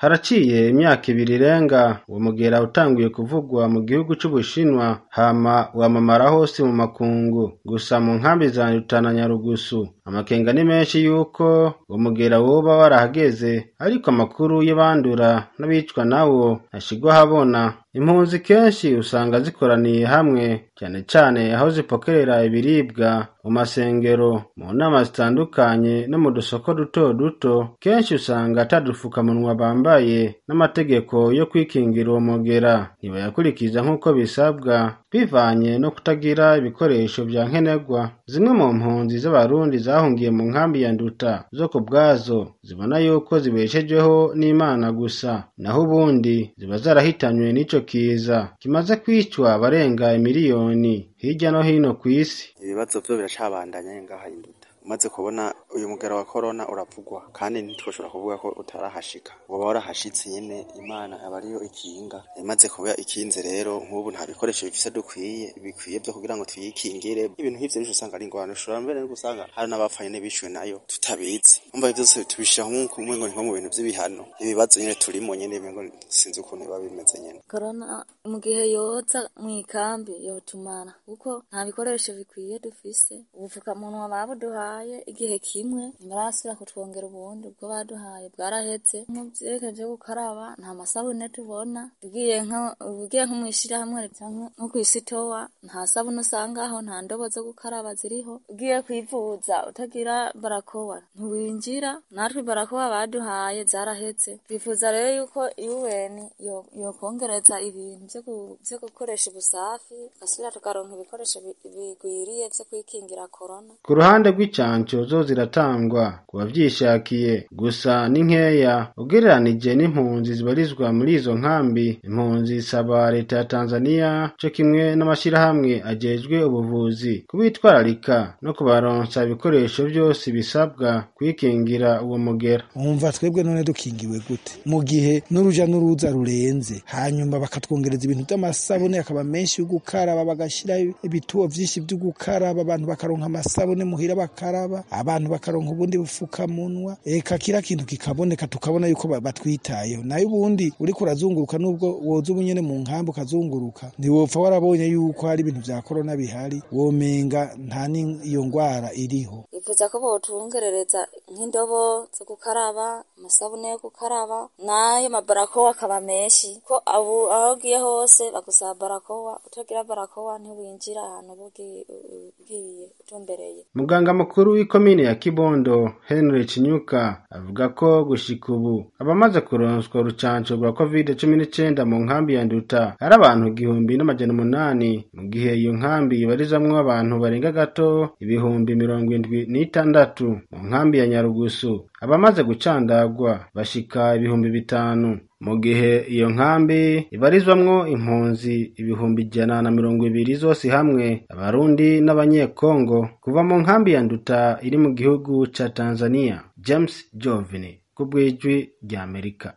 haraciye imyaka 2 irenga uwo mugera utanguye kuvugwa mu gihugu c'Ubushinwa hama wamamara hose mu makungu. Gusa mu nkambi za Nduta na Nyarugusu amakenga ni menshi yuko uwo mugera woba warahageze, ariko amakuru y'abandura n'abicwa nawo ashigwa habona. Impunzi kenshi usanga zikoraniye hamwe cyane cyane aho zipokerera ibiribwa mu masengero, mu nama zitandukanye no mu dusoko duto duto. Kenshi usanga atadufukamunwa bambaye n'amategeko yo kwikingira uwo mugera ntibayakurikiza nk'uko bisabwa, bivanye no kutagira ibikoresho vya nkenerwa. Zimwe mu mpunzi z'abarundi zahungiye mu nkambi ya Nduta zo ku bwazo zibona yuko zibeshejeho n'Imana gusa, naho ubundi ziba zarahitanywe n'ico kiza kimaze kwicwa barenga miliyoni hirya no hino kw'isi. Ibibazo vyo biracabandanya ngaha i Nduta. Umaze kubona uyu mugera wa corona uravugwa kandi ntitwoshobora kuvuga ko utarahashika, woba warahashitse nyene Imana aba ariyo ikinga. Imaze kuba ikinze rero nk'ubu nta bikoresho bifise bikwiye byo kugira ngo twikingire. Ibintu nk'ivyo bisho usanga ari ingwano, ushobora mbere no gusanga hari n'abapfanye n'ibishwe nayo tutabizi. Umva ivyo byose tubishira nko mu bintu vy'ibihano. Ibibazo nyene turimo nyene ngo sinzi ukuntu biba bimeze nyene. Corona mu gihe yoza mwikambi yotumana kuko nta bikoresho bikwiye dufise. Ubufukamunwa babuduhaye igihe kimwe barasubira kutwongera ubundi ubwo baduhaye bwarahetse. Muvyerekeje gukaraba nta masabune tubona, ugiye nko mwishirahamwe canke nko kwisitowa nta sabune usangaho, nta ndobo zo gukaraba ziriho. Ugiye kwivuza utagira barakoa ntiwinjira, natwe barakoa baduhaye zarahetse. Twifuza rero yuko UN yokongereza ibintu vyo gukoresha ubusafi, gasubira tukaronka ibikoresho bigwiriye vyo kwikingira corona. Ku ruhande rw'icanco zo ziratangwa ku bavyishakiye, gusa ni nkeya ugereranije n'impunzi zibarizwa muri izo nkambi. Impunzi zisaba leta ya Tanzania co kimwe n'amashirahamwe ajejwe ubuvuzi kubitwararika no kubaronsa ibikoresho vyose bisabwa kwikingira uwo mugera. Umva twebwe none dukingiwe gute mu gihe n'uruja n'uruza rurenze, hanyuma bakatwongereza ibintu by'amasabune akaba menshi yo gukaraba, bagashira ibituo vyinshi byo gukaraba, abantu bakaronka amasabune muhira bakaraba, abantu bakaronka ubundi bufukamunwa, eka kira kintu kikaboneka tukabona yuko batwitayeho. Nayo ubundi uri kurazunguruka nubwo woza ubunyene mu nkambi ukazunguruka ntiwopfa warabonye yuko hari ibintu vya corona bihari, womenga nta iyo ngwara iriho. Ivuza ko botungerereza nk'indobo zo gukaraba, amasabune yo gukaraba, nayo mabarakoa akaba menshi ko aho ugiye hose bagusaba barakoa, utagira barakoa ntiwinjira ahantu ugiye utumbereye. Muganga mukuru w'ikomine ya Kibondo Henry Chinyuka avuga ko gushika ubu abamaze kuronswa urucanco rwa COVID-19 mu nkambi ya Nduta ari abantu 1,800, mu gihe iyo nkambi ibarizamwo abantu barenga gato 76,000. Mu nkambi ya Nyarugusu abamaze gucandagwa bashika 5,000, mu gihe iyo nkambi ibarizwamwo impunzi 120,000 zose hamwe, abarundi n'abanyekongo. Kuva mu nkambi ya Nduta iri mu gihugu ca Tanzania, James Jovini kubw'ijwi ry'Amerika.